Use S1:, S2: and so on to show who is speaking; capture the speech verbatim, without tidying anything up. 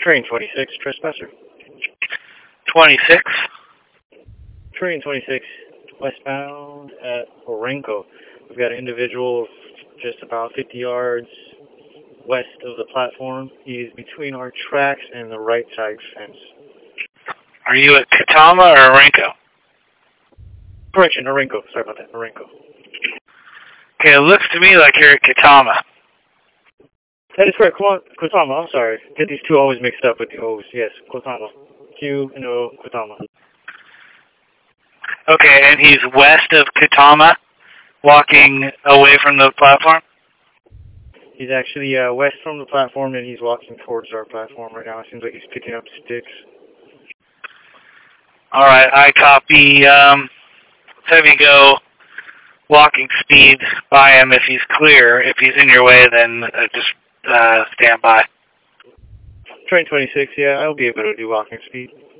S1: Train twenty-six, trespasser.
S2: twenty-six.
S1: Train twenty-six, westbound at Orenco. We've got an individual just about fifty yards west of the platform. He's between our tracks and the right side fence.
S2: Are you at Katama or Orenco?
S1: Correction, Orenco. Sorry about that, Orenco.
S2: Okay, it looks to me like you're at Katama.
S1: That is correct. Kotama, I'm sorry. Get these two always mixed up with the O's. Yes, Kotama. Q and O, Kotama.
S2: Okay, and he's west of Katama, walking away from the platform?
S1: He's actually uh, west from the platform, and he's walking towards our platform right now. It seems like he's picking up sticks.
S2: All right, I copy. Um, let's have you go walking speed by him if he's clear. If he's in your way, then uh, just uh, stand by.
S1: Train twenty-six, yeah, I'll be able to do walking speed.